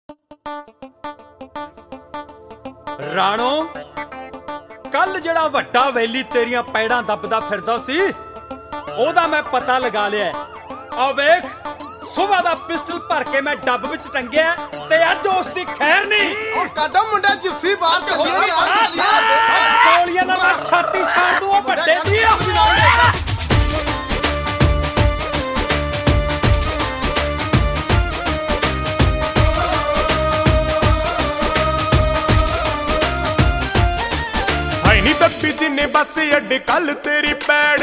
ਰਾਣੋ ਕੱਲ ਜਿਹੜਾ ਵੱਡਾ ਵੈਲੀ ਤੇਰੀਆਂ ਪੈੜਾਂ ਦੱਬਦਾ ਫਿਰਦਾ ਸੀ ਉਹਦਾ ਮੈਂ ਪਤਾ ਲਗਾ ਲਿਆ। ਆ ਵੇਖ ਸੁਬਾ ਦਾ ਪਿਸਟਲ ਭਰ ਕੇ ਮੈਂ ਡੱਬ ਵਿੱਚ ਟੰਗਿਆ ਤੇ ਅੱਜ ਉਸ ਦੀ ਖੈਰ ਨਹੀਂ। ਉਹ ਕਾਡਾ ਮੁੰਡਾ ਜਿੱਫੀ ਬਾਹਰ ਚੱਲੀ ਗੋਲੀਆਂ ਨਾਲ ਮੈਂ ਛਾਤੀ ਛਾੜ ਦੂੰ ਉਹ ਵੱਡੇ ਦੀ। ਨੀ ਦੱਬੀ ਜਿੰਨੇ ਬਸ ਅੱਡੇ ਕੱਲ ਤੇਰੀ ਪੈੜ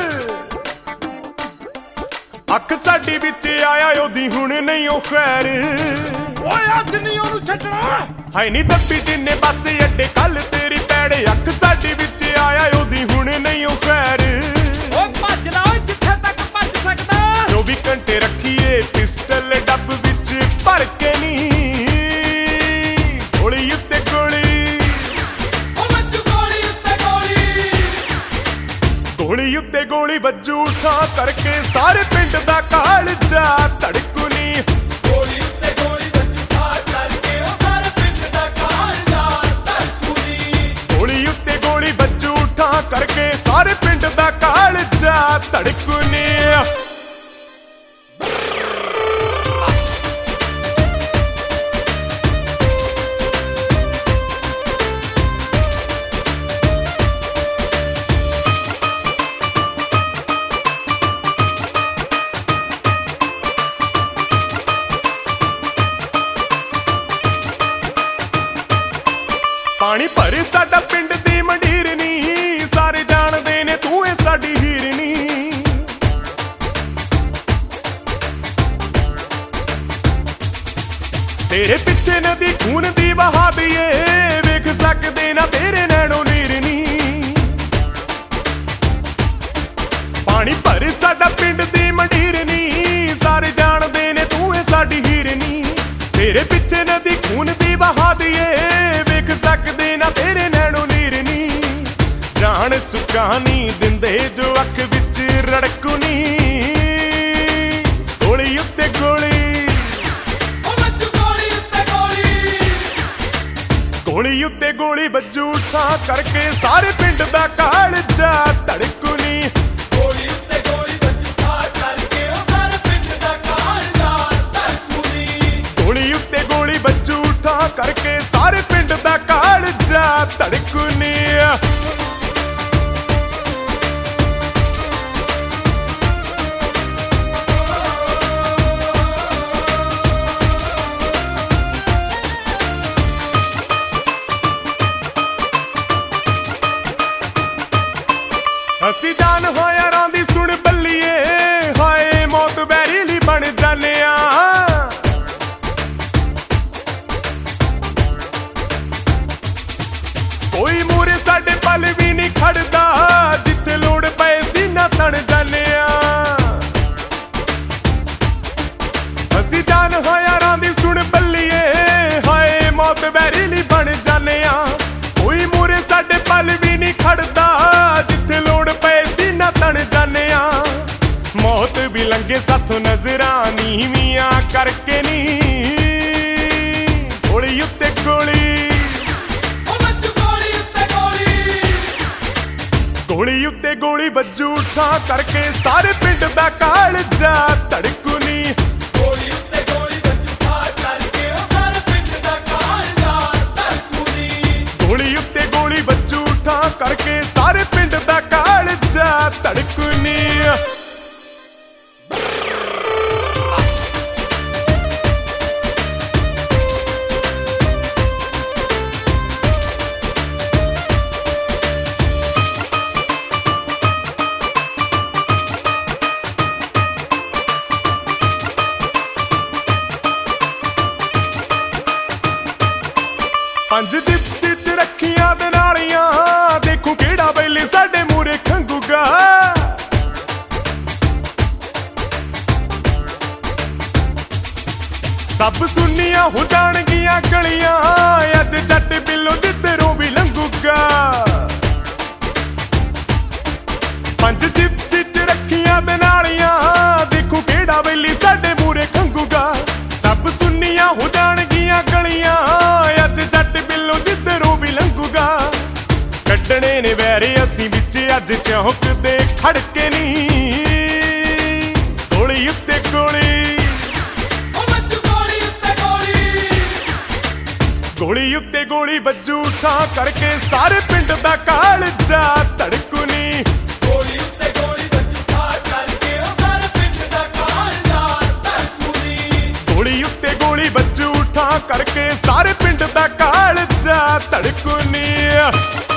ਅੱਖ ਸਾਡੀ ਵਿੱਚ ਆਇਆ ਉਹਦੀ ਹੁਣ ਨਹੀਂ ਉਹ ਖੈਰ। ਓਏ ਅੱਜ ਨਹੀਂ ਉਹਨੂੰ ਛੱਡਣਾ। ਹਾਏ ਨੀ ਦੱਬੀ ਜਿੰਨੇ ਬਸ ਅੱਡੇ ਕੱਲ ਤੇਰੀ ਪੈੜ ਅੱਖ ਸਾਡੀ ਵਿੱਚ ਆਇਆ ਉਹਦੀ ਹੁਣ ਨਹੀਂ ਉਹ ਖੈਰ। ਓਏ ਭੱਜ ਨਾ ਜਿੱਥੇ ਤੱਕ ਭੱਜ ਸਕਦਾ। 24 ਘੰਟੇ ਰੱਖੀਏ ਪਿਸਟਲ ਡੱਬ ਵਿੱਚ ਭਰ ਕੇ ਨੀ ਗੋਲੀ ਉੱਤੇ ਗੋਲੀ ਗੋਲੀ ਉੱਤੇ ਗੋਲੀ ਵੱਜੂ ਠਾ ਕਰਕੇ ਸਾਰੇ ਪਿੰਡ ਦਾ ਕਾਲਜਾ ਧੜਕੂ ਨੀ। ਗੋਲੀ ਉੱਤੇ ਗੋਲੀ ਵੱਜੂ ਠਾ ਕਰਕੇ ਉਹ ਸਾਰੇ ਪਿੰਡ ਦਾ ਕਾਲਜਾ ਧੜਕੂ ਨੀ। ਗੋਲੀ ਉੱਤੇ ਗੋਲੀ ਵੱਜੂ ਠਾ ਕਰਕੇ ਸਾਰੇ ਪਿੰਡ ਦਾ ਕਾਲਜਾ ਧੜਕੂ ਨੀ। ਪਾਣੀ ਭਰੇ ਸਾਡਾ ਪਿੰਡ ਦੀ ਮੰਡੀਰ ਨੀ ਸਾਰੇ ਜਾਣਦੇ ਨੇ ਤੂੰ ਏ ਸਾਡੀ ਹੀਰ ਨੀ। ਤੇਰੇ ਪਿੱਛੇ ਨਦੀ ਖੂਨ ਦੀ ਵਹਾ ਦੀਏ ਵੇਖ ਸਕਦੇ ਨਾ ਤੇਰੇ ਨੈਣੋ ਨੀਰ ਨੀ। ਪਾਣੀ ਭਰੇ ਸਾਡਾ ਪਿੰਡ ਦੀ ਮੰਡੀਰ ਨੀ ਸਾਰੇ ਜਾਣਦੇ ਨੇ ਤੂੰ ਏ ਸਾਡੀ ਹੀਰ ਨੀ। ਤੇਰੇ ਪਿੱਛੇ ਨਦੀ ਖੂਨ ਦੀ ਵਹਾ ਦੀਏ ਸਕਦੇ ਨਾ ਤੇਰੇ ਨੈਣੋ ਨੀਰ ਨੀ। ਜਾਣ ਸੁੱਕਾ ਨੀ ਦਿੰਦੇ ਜੋ ਅੱਖ ਵਿੱਚ ਰੜਕੂ ਨੀ। ਗੋਲੀ ਉੱਤੇ ਗੋਲੀ ਗੋਲੀ ਉੱਤੇ ਗੋਲੀ ਗੋਲੀ ਉੱਤੇ ਗੋਲੀ ਵੱਜੂ ਠਾ ਕਰਕੇ ਸਾਰੇ ਪਿੰਡ ਦਾ ਕਾਲਜਾ ਧੜਕੂ ਨੀ। ਗੋਲੀ ਉੱਤੇ ਗੋਲੀ ਵੱਜੂ ਠਾ ਕਰਕੇ ਉਹ ਸਾਰੇ ਪਿੰਡ ਦਾ ਕਾਲਜਾ ਧੜਕੂ ਨੀ। ਗੋਲੀ ਉੱਤੇ ਗੋਲੀ ਵੱਜੂ ਠਾ ਕਰਕੇ ਸਾਰੇ ਪਿੰਡ ਦਾ ਕਾਲਜਾ ਧੜਕੂ ਨੀ। ਅਸੀਂ ਜਾਨ ਹੋਇਆ ਰਾਂ ਦੀ ਸੁਣ ਬੱਲੀਏ ਹਾਏ ਮੌਤ ਬੈਰੀ ਲਈ ਬਣ ਜਾਨੇ ਆ। ਕੋਈ ਮੂਰੇ ਸਾਡੇ ਪਲ ਵੀ ਨਹੀਂ ਖੜਦਾ ਜਿੱਥੇ ਲੋੜ ਪਏ ਸੀਨਾ ਤਣ ਜਾਨੇ ਆ। ਅਸੀਂ ਜਾਨ ਹੋਇਆ ਰਾਂ ਦੀ ਸੁਣ ਬੱਲੀਏ ਹਾਏ ਮੌਤ ਬੈਰੀ ਲਈ ਬਣ ਜਾਨੇ ਆ। ਕੋਈ ਮੂਰੇ ਸਾਡੇ ਪਲ ਵੀ ਨਹੀਂ ਖੜਦਾ ਜਿੱਥੇ ਲੋੜ ਪਏ ਸੀਨਾ ਤਣ ਜਾਨੇ ਆ। ਮੌਤ ਵੀ ਲੰਘੇ ਸਾਥੋਂ ਨਜ਼ਰਾਂ ਨੀਵੀਆਂ ਕਰਕੇ ਨੀ। ਗੋਲੀ ਉੱਤੇ ਗੋਲੀ ਗੋਲੀ ਉੱਤੇ ਗੋਲੀ ਵੱਜੂ ਠਾ ਕਰਕੇ ਸਾਰੇ ਪਿੰਡ ਦਾ ਕਾਲਜਾ ਧੜਕੂ ਨੀ। ਗੋਲੀ ਉੱਤੇ ਗੋਲੀ ਵੱਜੂ ਠਾ ਕਰਕੇ ਉਹ ਸਾਰੇ ਪਿੰਡ ਦਾ ਕਾਲਜਾ ਧੜਕੂ ਨੀ। ਗੋਲੀ ਉੱਤੇ ਗੋਲੀ ਵੱਜੂ ਠਾ ਕਰਕੇ ਸਾਰੇ ਪਿੰਡ ਦਾ ਕਾਲਜਾ ਧੜਕੂ ਨੀ। ਪੰਜ ਦਿਵਸੀ ਚ ਰੱਖੀਆਂ ਦੇ ਨਾਲੀਆਂ ਦੇਖੂ ਕਿਹੜਾ ਬੈਲੀ ਸਾਡੇ ਮੂਰੇ ਖੰਗੂਗਾ। ਸਭ ਸੁਣੀਆਂ ਹੋ ਜਾਣਗੀਆਂ ਗਲੀਆਂ ਅੱਜ ਜੱਟ ਬਿੱਲੋ ਜਿੱਧਰੋਂ ਵੀ ਲੰਘੂਗਾ। ਪੰਜ ਦਿਵਸੀ ਚ ਰੱਖੀਆਂ ਦੇ ਨਾਲੀਆਂ ਦੇਖੂ ਕਿਹੜਾ ਬੈਲੀ ਸਾਡੇ ਮੂਰੇ ਖੰਗੂਗਾ। ਸਭ ਸੁਣੀਆਂ ਹੋ ਜਾਣਗੀਆਂ ਅੱਜ ਚੌਂਕਦੇ ਖੜਕੇ ਨੀ ਗੋਲੀ ਉੱਤੇ ਗੋਲੀ, ਗੋਲੀ ਉੱਤੇ ਗੋਲੀ ਵੱਜੂ ਠਾਂ ਕਰਕੇ ਸਾਰੇ ਪਿੰਡ ਦਾ ਕਾਲਜਾ ਧੜਕੂ ਨੀ, ਗੋਲੀ ਉੱਤੇ ਗੋਲੀ ਵੱਜੂ ਠਾਂ ਕਰਕੇ ਉਹ ਸਾਰੇ ਪਿੰਡ ਦਾ ਕਾਲਜਾ ਧੜਕੂ ਨੀ, ਗੋਲੀ ਉੱਤੇ ਗੋਲੀ ਵੱਜੂ ਠਾਂ ਕਰਕੇ ਸਾਰੇ ਪਿੰਡ ਦਾ ਕਾਲਜਾ ਧੜਕੂ ਨੀ।